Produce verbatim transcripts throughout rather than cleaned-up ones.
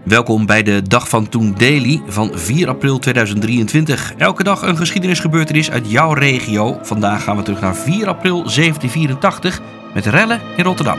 Welkom bij de Dag van Toen Daily van vier april tweeduizend drieëntwintig. Elke dag een geschiedenisgebeurtenis uit jouw regio. Vandaag gaan we terug naar vier april zeventien vierentachtig met rellen in Rotterdam.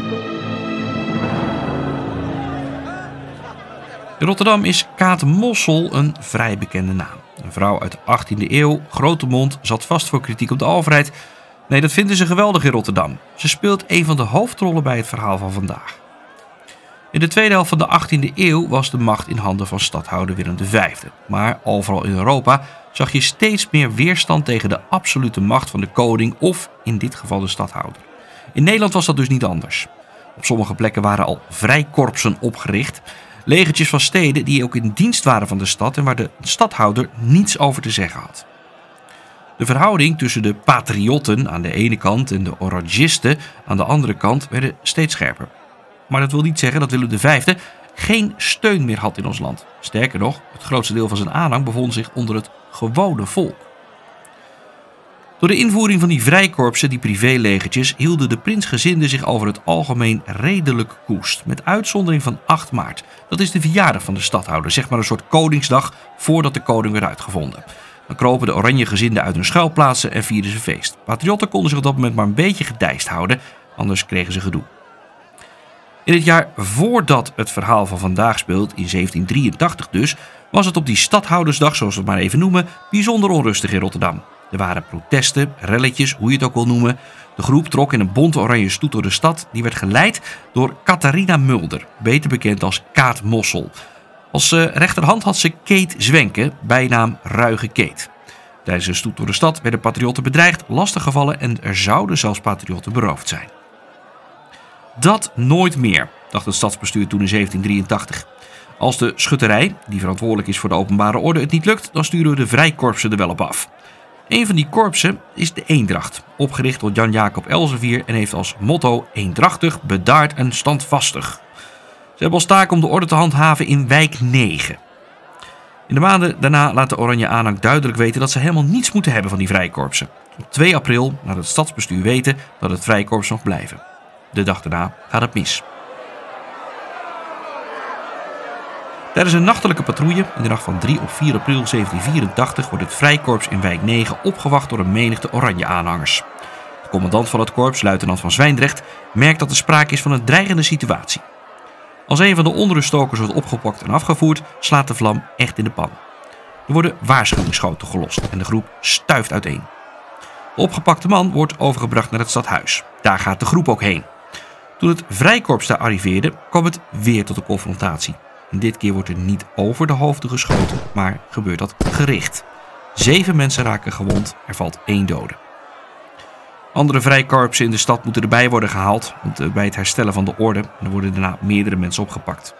In Rotterdam is Kaat Mossel een vrij bekende naam. Een vrouw uit de achttiende eeuw, grote mond, zat vast voor kritiek op de overheid. Nee, dat vinden ze geweldig in Rotterdam. Ze speelt een van de hoofdrollen bij het verhaal van vandaag. In de tweede helft van de achttiende eeuw was de macht in handen van stadhouder Willem de Vijfde. Maar overal in Europa zag je steeds meer weerstand tegen de absolute macht van de koning of in dit geval de stadhouder. In Nederland was dat dus niet anders. Op sommige plekken waren al vrijkorpsen opgericht. Legertjes van steden die ook in dienst waren van de stad en waar de stadhouder niets over te zeggen had. De verhouding tussen de patriotten aan de ene kant en de orangisten aan de andere kant werden steeds scherper. Maar dat wil niet zeggen dat Willem de Vijfde geen steun meer had in ons land. Sterker nog, het grootste deel van zijn aanhang bevond zich onder het gewone volk. Door de invoering van die vrijkorpsen, die privélegertjes, hielden de prinsgezinden zich over het algemeen redelijk koest. Met uitzondering van acht maart. Dat is de verjaardag van de stadhouder, zeg maar een soort koningsdag voordat de koning werd uitgevonden. Dan kropen de oranje gezinden uit hun schuilplaatsen en vierden ze feest. Patriotten konden zich op dat moment maar een beetje gedijst houden, anders kregen ze gedoe. In het jaar voordat het verhaal van vandaag speelt, in zeventien drieëntachtig dus, was het op die stadhoudersdag, zoals we het maar even noemen, bijzonder onrustig in Rotterdam. Er waren protesten, relletjes, hoe je het ook wil noemen. De groep trok in een bonte oranje stoet door de stad. Die werd geleid door Catharina Mulder, beter bekend als Kaat Mossel. Als uh, rechterhand had ze Keet Zwenke, bijnaam Ruige Keet. Tijdens de stoet door de stad werden patriotten bedreigd, lastiggevallen en er zouden zelfs patriotten beroofd zijn. Dat nooit meer, dacht het stadsbestuur toen in zeventien drieëntachtig. Als de schutterij, die verantwoordelijk is voor de openbare orde, het niet lukt, dan sturen we de vrijkorpsen er wel op af. Een van die korpsen is de Eendracht, opgericht door Jan Jacob Elsevier en heeft als motto eendrachtig, bedaard en standvastig. Ze hebben als taak om de orde te handhaven in wijk negen. In de maanden daarna laat de oranje aanhang duidelijk weten dat ze helemaal niets moeten hebben van die vrijkorpsen. Op twee april laat het stadsbestuur weten dat het vrijkorps mag blijven. De dag daarna gaat het mis. Tijdens een nachtelijke patrouille in de nacht van drie op vier april zeventien vierentachtig wordt het vrijkorps in wijk negen opgewacht door een menigte oranje aanhangers. De commandant van het korps, luitenant van Zwijndrecht, merkt dat er sprake is van een dreigende situatie. Als een van de onruststokers wordt opgepakt en afgevoerd, slaat de vlam echt in de pan. Er worden waarschuwingsschoten gelost en de groep stuift uiteen. De opgepakte man wordt overgebracht naar het stadhuis. Daar gaat de groep ook heen. Toen het vrijkorps daar arriveerde, kwam het weer tot een confrontatie. En dit keer wordt er niet over de hoofden geschoten, maar gebeurt dat gericht. Zeven mensen raken gewond, er valt één dode. Andere vrijkorpsen in de stad moeten erbij worden gehaald bij het herstellen van de orde. En er worden daarna meerdere mensen opgepakt.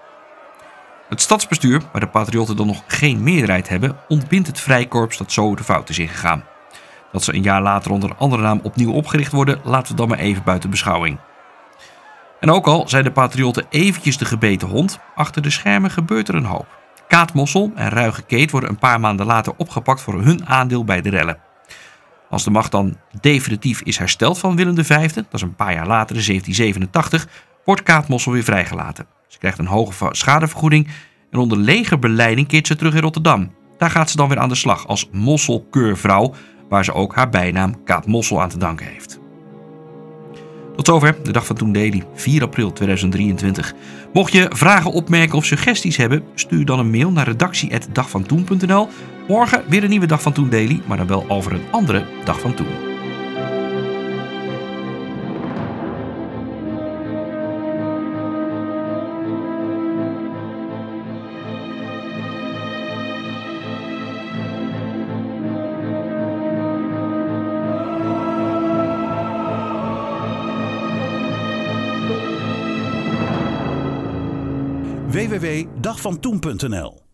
Het stadsbestuur, waar de patriotten dan nog geen meerderheid hebben, ontbindt het vrijkorps dat zo de fout is ingegaan. Dat ze een jaar later onder een andere naam opnieuw opgericht worden, laten we dan maar even buiten beschouwing. En ook al zijn de patriotten eventjes de gebeten hond, achter de schermen gebeurt er een hoop. Kaat Mossel en Ruige Keet worden een paar maanden later opgepakt voor hun aandeel bij de rellen. Als de macht dan definitief is hersteld van Willem de Vijfde, dat is een paar jaar later in zeventien zevenentachtig, wordt Kaat Mossel weer vrijgelaten. Ze krijgt een hoge schadevergoeding en onder legerbeleiding keert ze terug in Rotterdam. Daar gaat ze dan weer aan de slag als Mosselkeurvrouw, waar ze ook haar bijnaam Kaat Mossel aan te danken heeft. Tot zover de Dag van Toen Daily, vier april tweeduizend drieëntwintig. Mocht je vragen, opmerken of suggesties hebben, stuur dan een mail naar redactie apenstaartje dagvantoen punt n l. Morgen weer een nieuwe Dag van Toen Daily, maar dan wel over een andere Dag van Toen. w w w punt dagvantoen punt n l